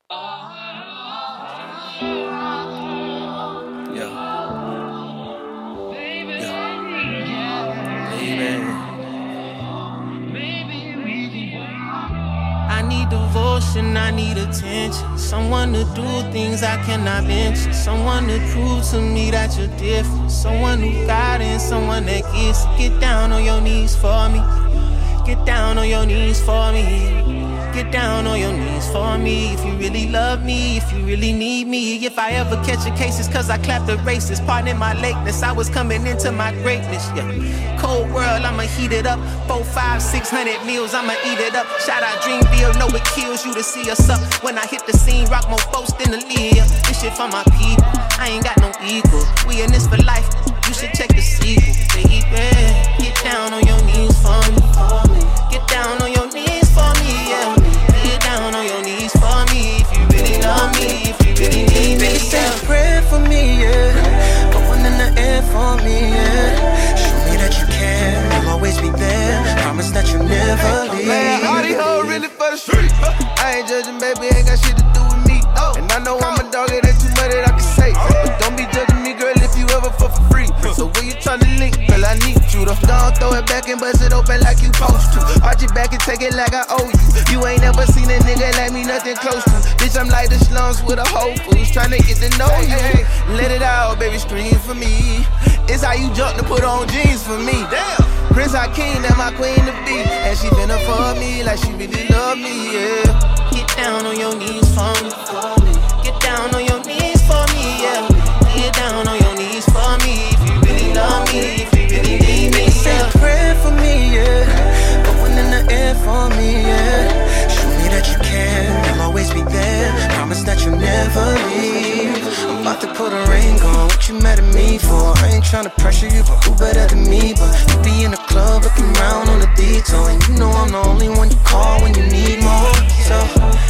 I need devotion, I need attention. Someone to do things I cannot mention. Someone to prove to me that you're different. Someone who guidance, someone that gets. Get down on your knees for me. Get down on your knees for me. Get down on your knees for me. If you really love me, if you really need me. If I ever catch a case, it's cause I clapped the races. Pardon my lateness, I was coming into my greatness, yeah. Cold world, I'ma heat it up. 4, 5, 600 meals, I'ma eat it up. Shout out Dreamville, know it kills you to see us up. When I hit the scene, rock more folks than the Leah. This shit for my people, I ain't got no equal. We in this for life, you should check the sequel, baby. Get down on your knees for me. Get down on your knees for me, yeah. Get down on your knees for me. If you really love me, if you really need me, yeah. Say a prayer for me, yeah. Put one in the air for me, yeah. Show me that you care, you'll always be there. Promise that you'll never leave. Man, all these hoes really for the street. I ain't judging, baby, ain't got shit to do with me. And I know I'm a dog, it ain't too much that I can say. But don't be judging me, girl, if you ever fuck for free. So when you tryna link, girl, I need you to don't throw it back and bust it open like you supposed to. Arch it back and take it like I owe you. You ain't never seen a nigga like me, nothing close to. Bitch, I'm like the slums with a Whole Foods, tryna get to know you. Let it out, baby, scream for me. It's how you jump to put on jeans for me. Damn. Prince Hakeem, that my queen to be. And she finna fuck me like she really love me, yeah. Get down on your knees for me. Get down on your knees for me, yeah. Get down on your knees for me. If you really love me, if you really need me, say a prayer for me, yeah. Put one in the air for me, yeah. Show me that you care, you'll always be there. Promise that you'll never leave. I'm about to put a ring on, what you mad at me for? I ain't tryna pressure you, but who better than me? But you be in the club looking round on the detour, and you know I'm the only one you call when you need more. So